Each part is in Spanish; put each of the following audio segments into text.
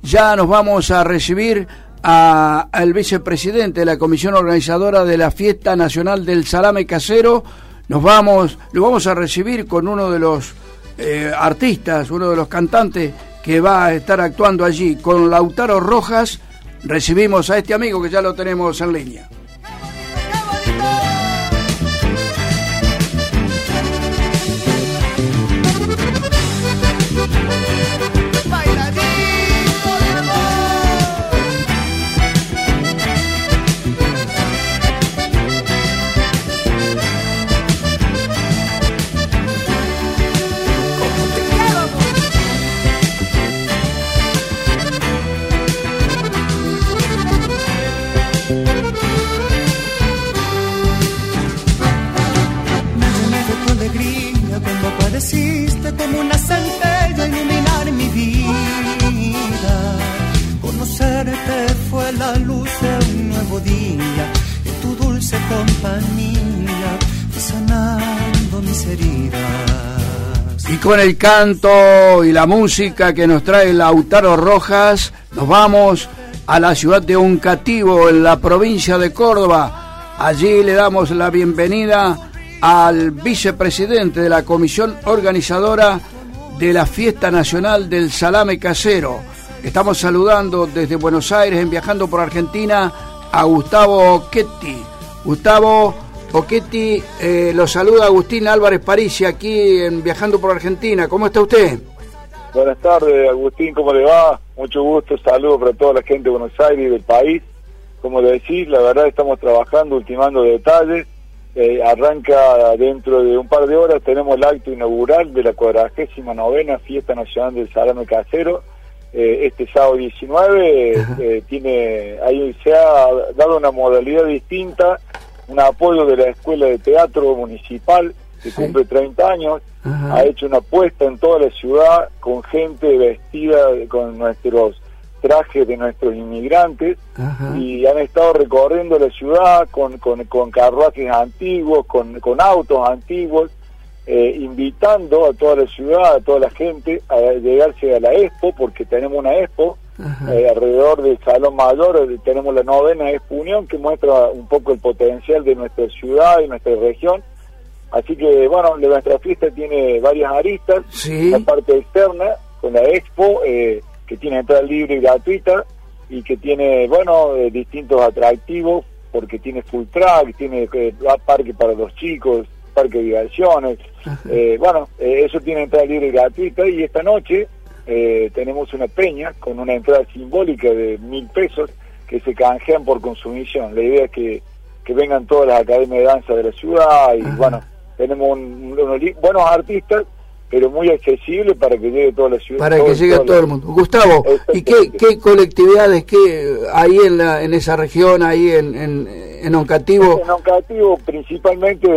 ya nos vamos a recibir al vicepresidente de la comisión organizadora de la Fiesta Nacional del Salame Casero. Lo vamos a recibir con uno de los artistas, uno de los cantantes que va a estar actuando allí, con Lautaro Rojas. Recibimos a este amigo que ya lo tenemos en línea. Como una centella iluminar mi vida, conocerte fue la luz de un nuevo día, y tu dulce compañía fue sanando mis heridas. Y con el canto y la música que nos trae Lautaro Rojas, nos vamos a la ciudad de Oncativo, en la provincia de Córdoba. Allí le damos la bienvenida al vicepresidente de la comisión organizadora de la Fiesta Nacional del Salame Casero. Estamos saludando desde Buenos Aires, en Viajando por Argentina, a Gustavo Ochetti. Gustavo Ochetti, lo saluda Agustín Álvarez Parisi aquí en Viajando por Argentina. ¿Cómo está usted? Buenas tardes, Agustín, ¿cómo le va? Mucho gusto, saludos para toda la gente de Buenos Aires y del país. Como le decís, la verdad estamos trabajando, ultimando detalles. Arranca dentro de un par de horas, tenemos el acto inaugural de la 49ª Fiesta Nacional del Salame Casero, este sábado 19, se ha dado una modalidad distinta, un apoyo de la Escuela de Teatro Municipal, que cumple 30 años, ha hecho una apuesta en toda la ciudad, con gente vestida con nuestros trajes de nuestros inmigrantes, y han estado recorriendo la ciudad con carruajes antiguos, con autos antiguos, invitando a toda la ciudad, a toda la gente a llegarse a la Expo, porque tenemos una Expo alrededor del Salón Mayor. Tenemos la 9ª Expo Unión, que muestra un poco el potencial de nuestra ciudad y nuestra región. Así que, bueno, nuestra fiesta tiene varias aristas. La parte externa, con la Expo, que tiene entrada libre y gratuita, y que tiene, distintos atractivos, porque tiene full track, tiene parque para los chicos, parque de diversiones, eso tiene entrada libre y gratuita. Y esta noche tenemos una peña con una entrada simbólica de 1.000 pesos que se canjean por consumición. La idea es que vengan todas las academias de danza de la ciudad, y tenemos unos buenos artistas, pero muy accesible para que llegue toda la ciudad. Para que llegue todo el mundo. Gustavo, ¿y qué colectividades hay en esa región, ahí en Oncativo? En Oncativo principalmente,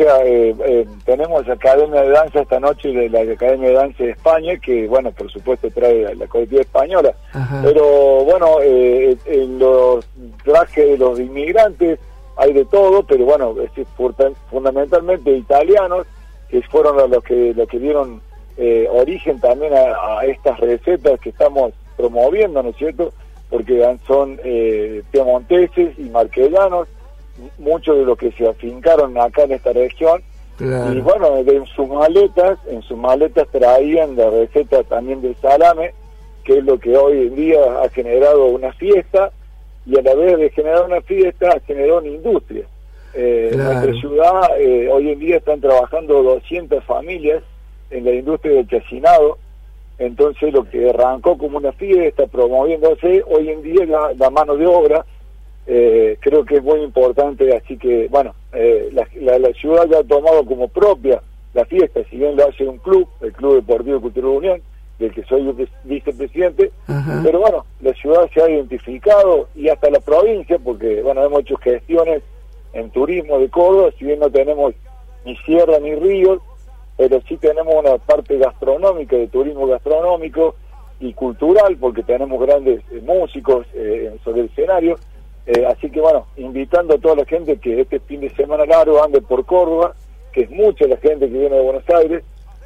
tenemos Academia de Danza esta noche, de la Academia de Danza de España, que por supuesto trae la colectividad española. Pero en los trajes de los inmigrantes hay de todo, pero fundamentalmente italianos, que fueron los que dieron origen también a estas recetas que estamos promoviendo, ¿no es cierto? Porque son piemonteses y marquellanos, muchos de los que se afincaron acá en esta región. Claro. Y en sus maletas traían la receta también del salame, que es lo que hoy en día ha generado una fiesta, y a la vez de generar una fiesta ha generado una industria. En nuestra ciudad hoy en día están trabajando 200 familias en la industria del chacinado. Entonces lo que arrancó como una fiesta promoviéndose, hoy en día la mano de obra creo que es muy importante. Así que la ciudad ya ha tomado como propia la fiesta, si bien lo hace un club, el Club Deportivo Cultural Unión, del que soy vicepresidente, pero la ciudad se ha identificado, y hasta la provincia, porque hemos hecho gestiones en turismo de Córdoba, si bien no tenemos ni sierra ni ríos, pero sí tenemos una parte gastronómica, de turismo gastronómico y cultural, porque tenemos grandes músicos sobre el escenario. Así que invitando a toda la gente que este fin de semana largo ande por Córdoba, que es mucha la gente que viene de Buenos Aires,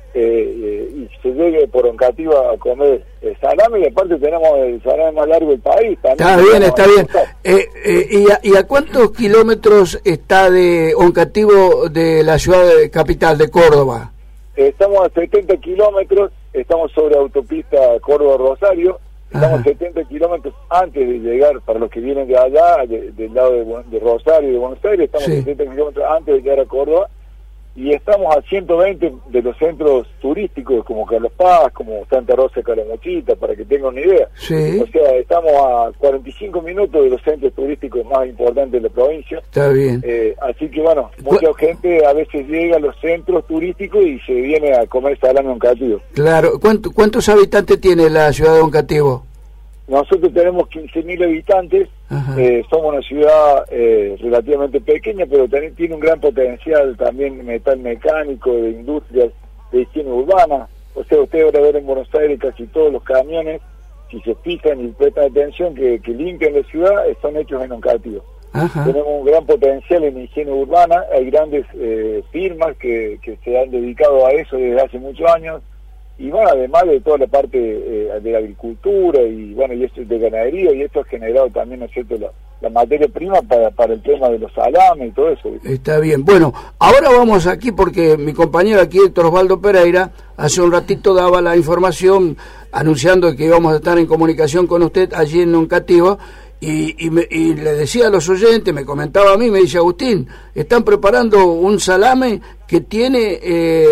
y se llegue por Oncativa a comer salame, y aparte tenemos el salame más largo del país. Está bien. ¿Y a cuántos kilómetros está de Oncativo de la ciudad capital de Córdoba? Estamos a 70 kilómetros, estamos sobre autopista Córdoba-Rosario, estamos 70 kilómetros antes de llegar, para los que vienen de allá, del lado de Rosario y de Buenos Aires, estamos 70 kilómetros antes de llegar a Córdoba, y estamos a 120 de los centros turísticos, como Carlos Paz, como Santa Rosa Calamuchita, para que tengan una idea. Sí. O sea, estamos a 45 minutos de los centros turísticos más importantes de la provincia. Está bien. Así que bueno, mucha gente a veces llega a los centros turísticos y se viene a comer salame Oncativo. Claro. ¿Cuántos habitantes tiene la ciudad de Oncativo? Nosotros tenemos 15.000 habitantes, somos una ciudad relativamente pequeña, pero también tiene un gran potencial también metal mecánico, de industrias, de higiene urbana. O sea, usted va a ver en Buenos Aires casi todos los camiones, si se fijan y prestan atención, que limpian la ciudad, son hechos en Oncativo. Tenemos un gran potencial en higiene urbana, hay grandes firmas que se han dedicado a eso desde hace muchos años. Y bueno, además de toda la parte de la agricultura y bueno, y esto de ganadería, y esto ha generado también, ¿no es cierto?, la materia prima para el tema de los salames y todo eso. Está bien. Bueno, ahora vamos aquí porque mi compañero aquí, Héctor Osvaldo Pereira, hace un ratito daba la información anunciando que íbamos a estar en comunicación con usted allí en Oncativo. Y le decía a los oyentes, me comentaba a mí, me dice: Agustín, están preparando un salame que tiene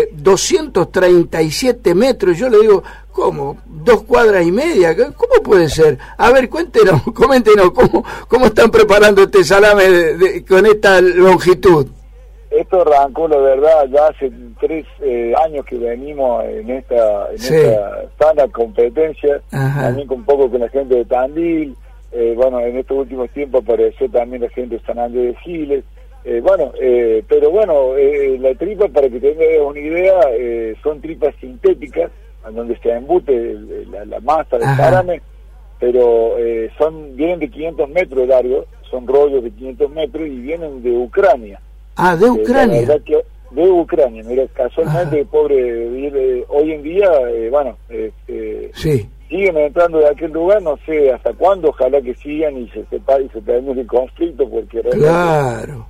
237 metros. Yo le digo, ¿cómo? 2 cuadras y media, ¿cómo puede ser? A ver, coméntenos, ¿cómo están preparando este salame con esta longitud? Esto arrancó, la verdad, ya hace 3 años que venimos en esta sana competencia, también un poco con la gente de Tandil. Bueno, en estos últimos tiempos apareció también la gente de San Andrés de Giles. Pero bueno, la tripa, para que tengas una idea, son tripas sintéticas, en donde se embute la masa del salame, pero vienen de 500 metros de largo, son rollos de 500 metros y vienen de Ucrania. ¿De Ucrania? De Ucrania, mira, casualmente, pobre, hoy en día, siguen entrando de aquel lugar, no sé hasta cuándo, ojalá que sigan y se termine el conflicto, porque realmente, claro.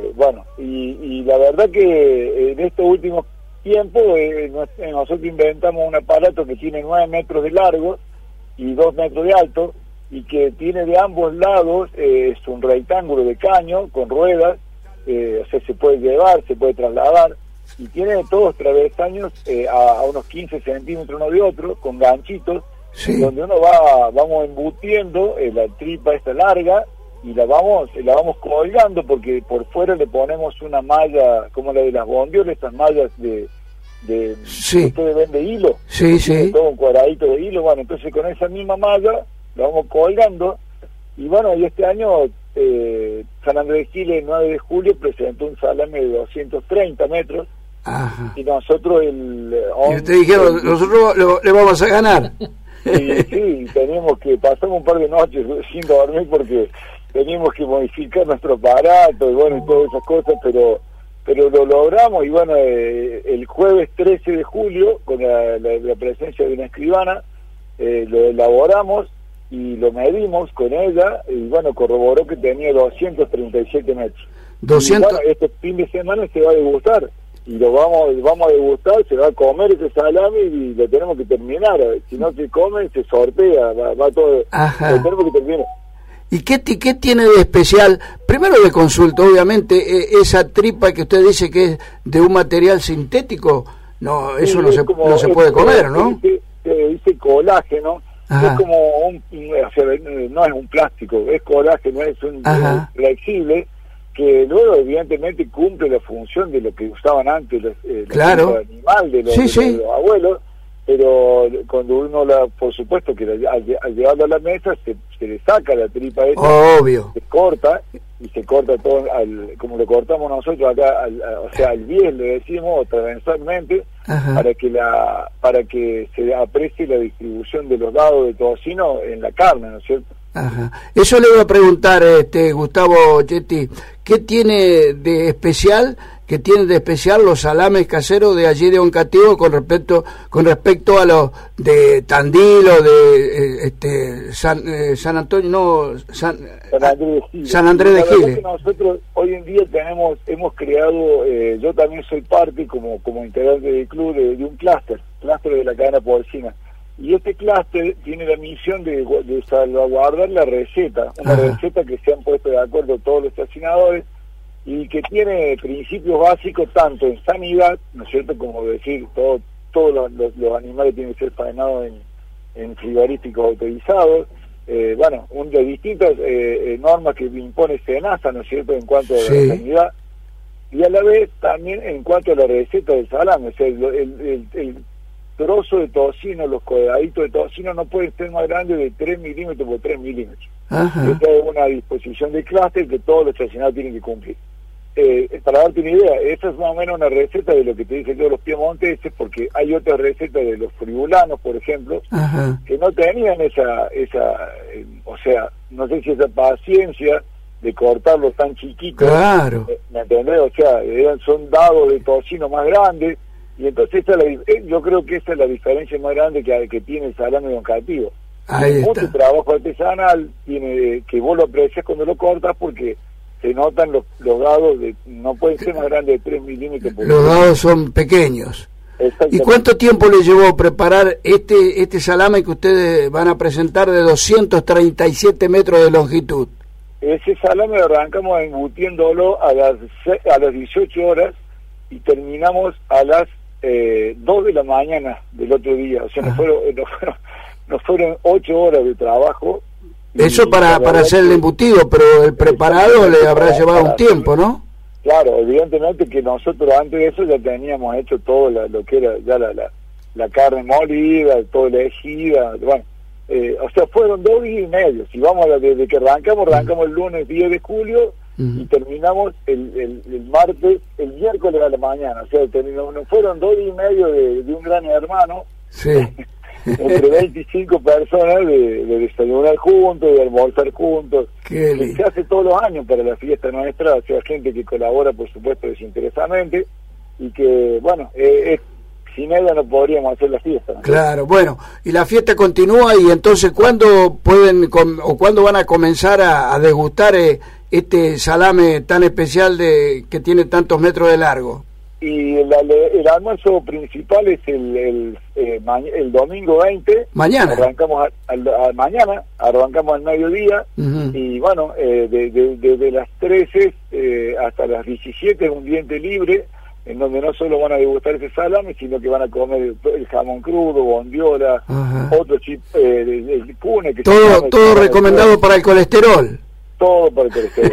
Y la verdad que en estos últimos tiempos nosotros inventamos un aparato que tiene 9 metros de largo y 2 metros de alto, y que tiene de ambos lados, es un rectángulo de caño con ruedas, o sea, se puede llevar, se puede trasladar, y tiene todos travesaños a unos 15 centímetros uno de otro, con ganchitos, donde uno vamos embutiendo la tripa esta larga, y la vamos colgando, porque por fuera le ponemos una malla como la de las bondiolas, estas mallas que ustedes ven de hilo, todo un cuadradito de hilo. Bueno, entonces con esa misma malla la vamos colgando, y bueno, y este año San Andrés de Giles, el 9 de julio, presentó un salame de 230 metros. Y nosotros y ustedes dijeron, nosotros le vamos a ganar. Sí, pasamos un par de noches sin dormir porque teníamos que modificar nuestro aparato y bueno, y todas esas cosas, pero lo logramos. Y bueno, el jueves 13 de julio, con la presencia de una escribana, lo elaboramos y lo medimos con ella, y bueno, corroboró que tenía 237 metros. 200. Y bueno, este fin de semana se va a degustar, y lo vamos a degustar, se va a comer ese salame y lo tenemos que terminar. Si no se come, se sortea, va todo, lo tenemos que terminar. ¿Y qué tiene de especial? Primero le consulto, obviamente, esa tripa que usted dice que es de un material sintético, no, eso no se puede comer, ¿no? Dice colágeno, es como no es un plástico, es colágeno, es un flexible, que luego evidentemente cumple la función de lo que usaban antes los animal de los abuelos, pero cuando uno por supuesto que al llevarlo a la mesa se le saca la tripa esa, obvio, se corta y se corta todo como lo cortamos nosotros acá, al 10 le decimos, o transversalmente, para que se aprecie la distribución de los dados de tocino en la carne, ¿no es cierto? Ajá. Eso le voy a preguntar, Gustavo Chetti, ¿qué tiene de especial? ¿Qué tienen de especial los salames caseros de allí de Oncativo con respecto a los de Tandil o de San Antonio, no, San Andrés de Giles? Nosotros hoy en día hemos creado, yo también soy parte como integrante del club de un clúster de la cadena porcina. Y este clúster tiene la misión de salvaguardar la receta, una receta que se han puesto de acuerdo todos los chacinadores y que tiene principios básicos tanto en sanidad, ¿no es cierto?, como decir, todos los animales tienen que ser faenados en frigoríficos autorizados, de distintas normas que impone SENASA, ¿no es cierto?, en cuanto a la sanidad, y a la vez también en cuanto a la receta del salame, o sea, el trozo de tocino, los cuadraditos de tocino no pueden ser más grandes de 3 milímetros por 3 milímetros. Esta es una disposición de clúster que todos los chacinados tienen que cumplir. Para darte una idea, esta es más o menos una receta de lo que te dije yo de los piemonteses, porque hay otras recetas de los fribulanos, por ejemplo, que no tenían esa o sea, no sé si esa paciencia de cortarlos tan chiquitos. Claro. ¿Me entendés? O sea, son dados de tocino más grandes. Y entonces yo creo que esa es la diferencia más grande que tiene el salame de Oncativo. Mucho trabajo artesanal, tiene que vos lo aprecias cuando lo cortas porque se notan los dados, no pueden ser más grandes de 3 milímetros. Los dados son pequeños. ¿Y cuánto tiempo le llevó preparar este salame que ustedes van a presentar de 237 metros de longitud? Ese salame arrancamos embutiéndolo a las 18 horas y terminamos a las 2 de la mañana del otro día, o sea, nos fueron 8 horas de trabajo. Eso para hacer el embutido, pero el preparado le habrá llevado un tiempo, ¿no? Claro, evidentemente que nosotros antes de eso ya teníamos hecho todo lo que era ya la carne molida, toda la ejida, bueno, o sea, fueron 2 días y medio. Si vamos desde que arrancamos el lunes 10 de julio y terminamos el miércoles a la mañana, o sea, nos fueron 2 días y medio de un gran hermano, entre 25 personas de desayunar juntos, de almorzar juntos, que se hace todos los años para la fiesta nuestra, o sea, gente que colabora, por supuesto, desinteresadamente, y que, bueno, sin ella no podríamos hacer la fiesta, ¿no? Claro, bueno, y la fiesta continúa, y entonces, ¿cuándo cuándo van a comenzar a degustar este salame tan especial que tiene tantos metros de largo? Y el almuerzo principal es el domingo 20. Mañana. Arrancamos mañana, arrancamos al mediodía, y bueno, desde las 13 hasta las 17 es un diente libre, en donde no solo van a degustar ese salame, sino que van a comer el jamón crudo, bondiola, otro chip, el cune. Que todo recomendado para el colesterol. Todo para el colesterol.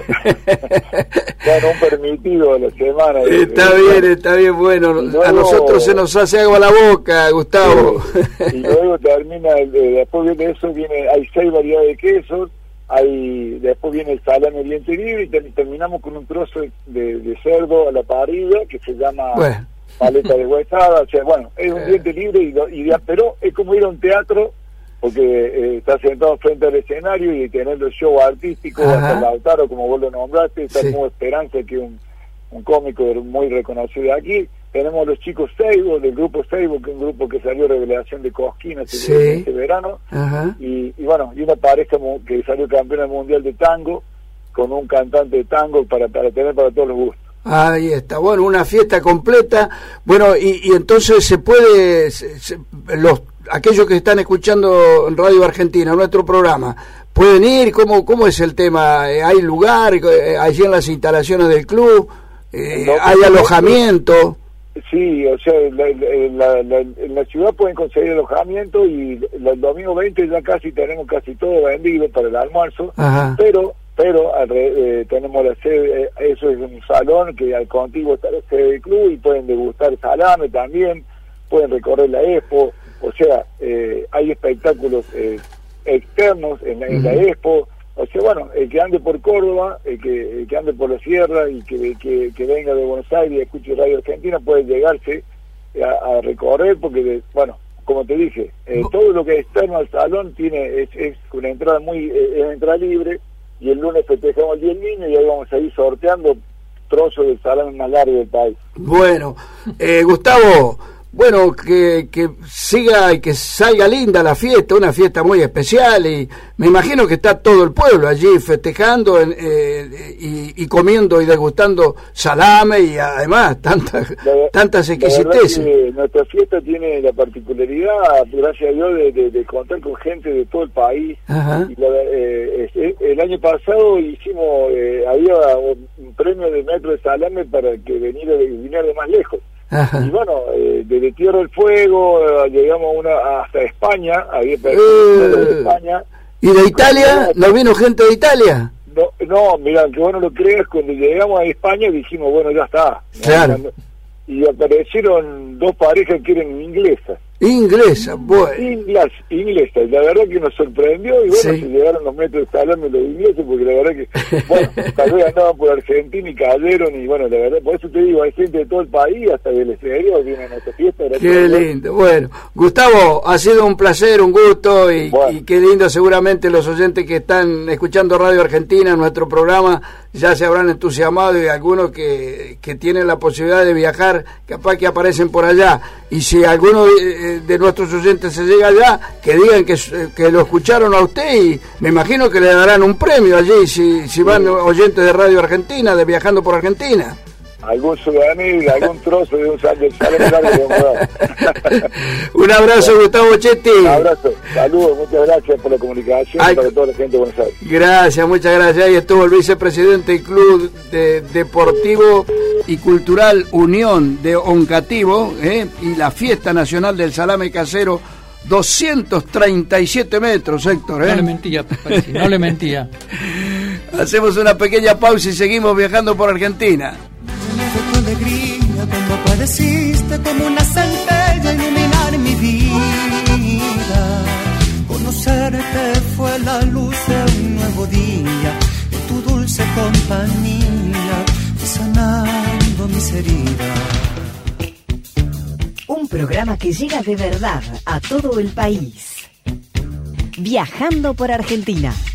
Bueno, un permitido a la semana. Está bien, bueno. Luego, a nosotros se nos hace agua a la boca, Gustavo. Y luego termina, después de eso hay 6 variedades de quesos, después viene el salame diente libre, y terminamos con un trozo de cerdo a la parrilla que se llama paleta de huesada. O sea, bueno, es un diente libre, pero es como ir a un teatro, porque está sentado frente al escenario y tener los shows artísticos, hasta Lautaro, como vos lo nombraste, está como Esperanza, que es un cómico muy reconocido de aquí. Tenemos los chicos Seibo, del grupo Seibo, que es un grupo que salió revelación de Cosquín este verano, y bueno, y una pareja que salió campeona mundial de tango, con un cantante de tango para tener para todos los gustos. Ahí está, bueno, una fiesta completa. Bueno, y entonces se puede, aquellos que están escuchando en Radio Argentina, nuestro programa, ¿pueden ir? ¿Cómo es el tema? ¿Hay lugar allí en las instalaciones del club? ¿Hay alojamiento? Sí, o sea, en la ciudad pueden conseguir alojamiento, y el domingo 20 ya tenemos casi todo vendido para el almuerzo, pero tenemos la sede, eso es un salón que al contiguo está la sede del club, y pueden degustar salame también, pueden recorrer la Expo, o sea, hay espectáculos externos en la Expo. O sea, bueno, el que ande por Córdoba, el que ande por la sierra y que venga de Buenos Aires y escuche Radio Argentina puede llegarse a recorrer, porque como te dije, todo lo que es externo al salón es una entrada es entrada libre, y el lunes festejamos el Día del Niño y ahí vamos a ir sorteando trozos del salón más largo del país. Bueno, Gustavo, bueno, que siga y que salga linda la fiesta, una fiesta muy especial, y me imagino que está todo el pueblo allí festejando y comiendo y degustando salame y además tantas exquisiteces. Nuestra fiesta tiene la particularidad, gracias a Dios, de contar con gente de todo el país. Y el año pasado había un premio de metro de salame para que viniera de más lejos. Ajá. Y bueno, desde Tierra del Fuego llegamos hasta España, había personas de España. ¿Y de Italia? ¿No vino gente de Italia? No, mira, que vos no lo creas, cuando llegamos a España dijimos, bueno, ya está. Claro. Y aparecieron dos parejas que eran inglesas. Inglesa, bueno. Inglesa, la verdad que nos sorprendió, y bueno, se llegaron los metros de salame los ingleses, porque la verdad que, bueno, tal vez andaban por Argentina y cayeron, y bueno, la verdad, por eso te digo, hay gente de todo el país, hasta del exterior, vienen a esta fiesta. Qué lindo, bueno. Gustavo, ha sido un placer, un gusto, y qué lindo, seguramente los oyentes que están escuchando Radio Argentina, nuestro programa, ya se habrán entusiasmado, y algunos que tienen la posibilidad de viajar, capaz que aparecen por allá, y si alguno de nuestros oyentes se llega allá, que digan que lo escucharon a usted, y me imagino que le darán un premio allí si van oyentes de Radio Argentina, de Viajando por Argentina. Algún souvenir, algún trozo de un salón largo. Un abrazo, Gustavo Chetti. Un abrazo, saludos, muchas gracias por la comunicación y para toda la gente de Buenos Aires. Gracias, muchas gracias. Ahí estuvo el vicepresidente del Club Deportivo y Cultural Unión de Oncativo, y la Fiesta Nacional del Salame Casero, 237 metros, Héctor. No le mentía, no le mentía. Hacemos una pequeña pausa y seguimos viajando por Argentina. De tu alegría cuando apareciste como una centella a iluminar mi vida. Conocerte fue la luz de un nuevo día, y tu dulce compañía fue sanando mis heridas. Un programa que llega de verdad a todo el país. Viajando por Argentina.